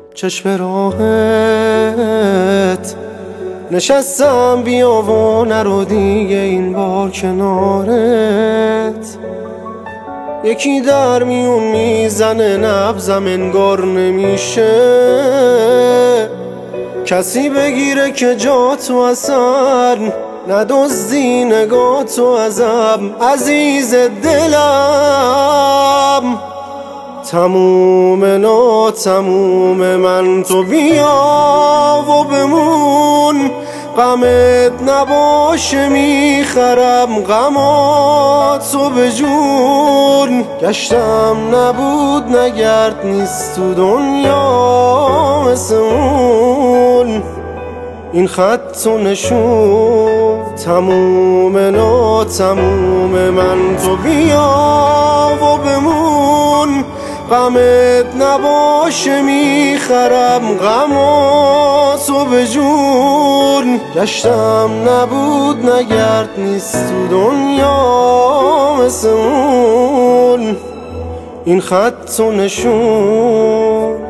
چشم راهت نشستم، بیا و نرو دیگه این بار کنارت. یکی در میون میزنه نبضم انگار نمیشه کسی بگیره که جا تو اصلا ندزدی نگاه تو ازم عزیز دلم. تموم ناتموم من تو بیا و بمون، غمت نباشه میخرم غماتو به جون. گشتم نبود نگرد نیست تو دنیا مثل اون، این خط و نشون. تموم ناتموم من تو بیا و بمون، غمت نباشه میخرم غماتو به جون. گشتم نبود نگرد نیست تو دنیا مثل اون، این خط و نشون.